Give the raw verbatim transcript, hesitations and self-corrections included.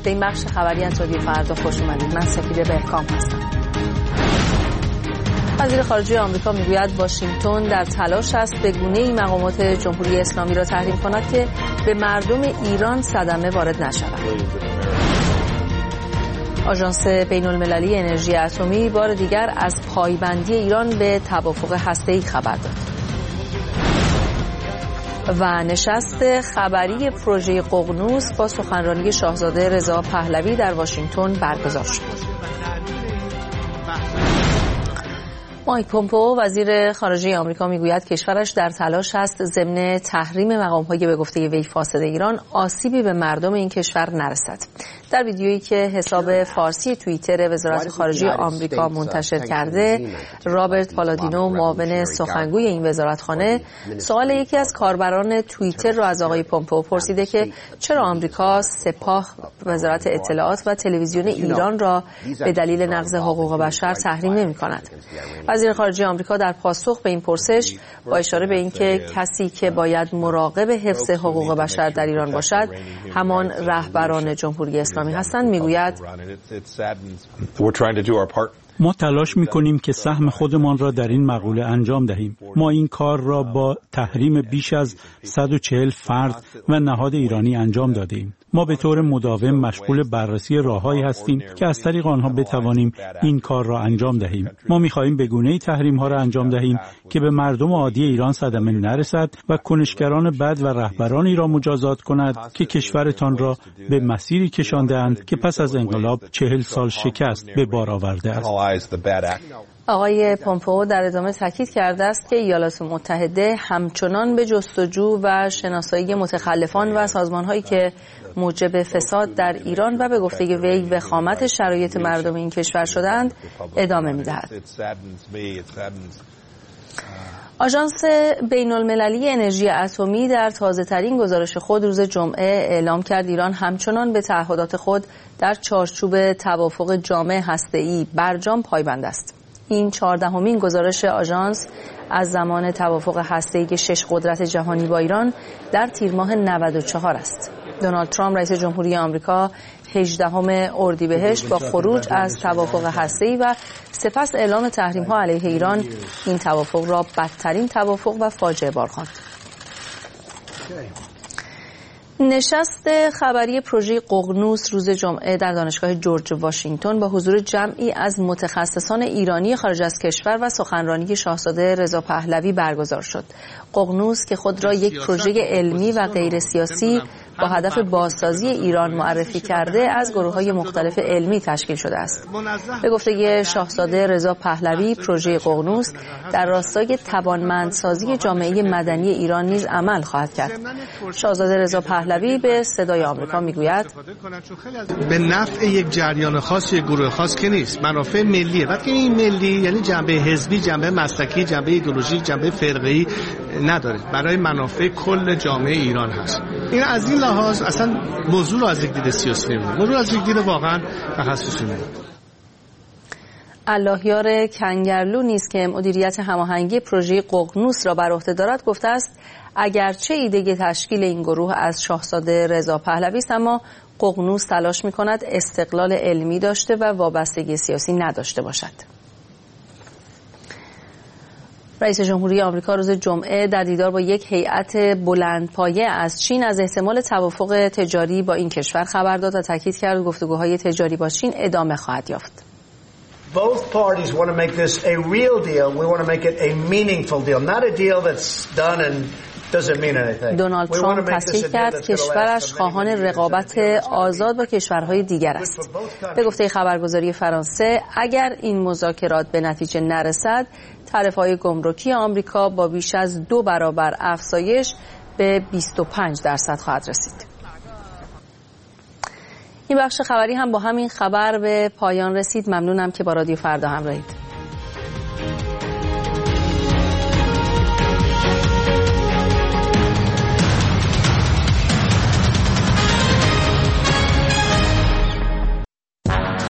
به این بخش خبری از رادیو فردا خوش اومدید. من سپیده بهکام هستم. وزیر خارجه آمریکا میگوید واشنگتن در تلاش است به گونه‌ای مقامات جمهوری اسلامی را تحریم کند که به مردم ایران صدمه وارد نشود. آژانس بین‌المللی انرژی اتمی بار دیگر از پایبندی ایران به توافق هسته‌ای خبر داد. و نشست خبری پروژه ققنوس با سخنرانی شاهزاده رضا پهلوی در واشنگتن برگزار شد. مایک پومپئو وزیر خارجه آمریکا میگوید کشورش در تلاش است ضمن تحریم مقام‌های به گفته وی فاسد ایران آسیبی به مردم این کشور نرسد. در ویدیویی که حساب فارسی توییتر وزارت خارجه آمریکا منتشر کرده، رابرت پالادینو معاون سخنگوی این وزارتخانه سوال یکی از کاربران توییتر را از آقای پومپئو پرسیده که چرا آمریکا سپاه، وزارت اطلاعات و تلویزیون ایران را به دلیل نقض حقوق بشر تحریم نمی‌کند. وزیر خارجه آمریکا در پاسخ به این پرسش با اشاره به اینکه کسی که باید مراقب حفظ حقوق بشر در ایران باشد همان رهبران جمهوری اسلامی هستند میگوید ما تلاش می‌کنیم که سهم خودمان را در این مقوله انجام دهیم. ما این کار را با تحریم بیش از صد و چهل فرد و نهاد ایرانی انجام دادیم. ما به طور مداوم مشغول بررسی راههایی هستیم که از طریق آنها بتوانیم این کار را انجام دهیم. ما می‌خواهیم به گونه‌ای تحریم‌ها را انجام دهیم که به مردم عادی ایران صدمه نرسد و کنشگران بد و رهبرانی را مجازات کند که کشورتان را به مسیری کشانده‌اند که پس از انقلاب چهل سال شکست به بار آورده است. آقای پومپئو در ادامه تاکید کرده است که ایالات متحده همچنان به جستجو و شناسایی متخلفان و سازمان‌هایی که موجب فساد در ایران و به گفته وی وخامت شرایط مردم این کشور شدند ادامه می‌دهد. آژانس بین‌المللی انرژی اتمی در تازه‌ترین گزارش خود روز جمعه اعلام کرد ایران همچنان به تعهدات خود در چارچوب توافق جامع هسته‌ای برجام پایبند است. این چهاردهمین گزارش آژانس از زمان توافق هسته‌ای که شش قدرت جهانی با ایران در تیر ماه نود و چهار است. دونالد ترامپ رئیس جمهوری آمریکا هجدهم اردیبهشت با خروج از توافق هسته‌ای و سپس اعلام تحریم‌ها علیه ایران این توافق را بدترین توافق و فاجعه بار خواند. نشست خبری پروژه ققنوس روز جمعه در دانشگاه جورج واشنگتن با حضور جمعی از متخصصان ایرانی خارج از کشور و سخنرانی شاهزاده رضا پهلوی برگزار شد. ققنوس که خود را یک پروژه علمی و غیر سیاسی با هدف بازسازی ایران معرفی کرده از گروه‌های مختلف علمی تشکیل شده است. به گفته شاهزاده رضا پهلوی پروژه ققنوس در راستای توانمندسازی جامعه مدنی ایران نیز عمل خواهد کرد. شاهزاده رضا پهلوی به صدای آمریکا میگوید به نفع یک جریان خاص یک گروه خاص که نیست، منافع ملیه. وقتی این ملی یعنی جنبه حزبی، جنبه مسلکی، جنبه ایدئولوژیک، جنبه فرقه‌ای نداره، برای منافع کل جامعه ایران هست. این از این لحاظ اصلا موضوع رو از یک دید سیاسی نمی‌بینه، موضوع از یک دید واقعا تخصصی می‌بینه. اللهیار کنگرلو نیز که مدیریت هماهنگی پروژه ققنوس را بر عهده دارد گفته است اگرچه ایده تشکیل این گروه از شاهزاده رضا پهلوی است، اما ققنوس تلاش می‌کند استقلال علمی داشته و وابستگی سیاسی نداشته باشد. رئیس جمهوری آمریکا روز جمعه در دیدار با یک هیئت بلندپایه از چین از احتمال توافق تجاری با این کشور خبر داد و تاکید کرد گفتگوهای تجاری با چین ادامه خواهد یافت. Both parties want to make this a real deal. We want to make it a meaningful deal, not a deal that's done and doesn't mean anything. دونالد ترامپ تصریح کرد کشورش خواهان رقابت آزاد با کشورهای دیگر است. به گفته خبرگزاری فرانسه اگر این مذاکرات به نتیجه نرسد، تعرفه‌های گمرکی آمریکا با بیش از دو برابر افزایش به بیست و پنج درصد خواهد رسید. این بخش خبری هم با همین خبر به پایان رسید. ممنونم که با رادیو فردا همراهید.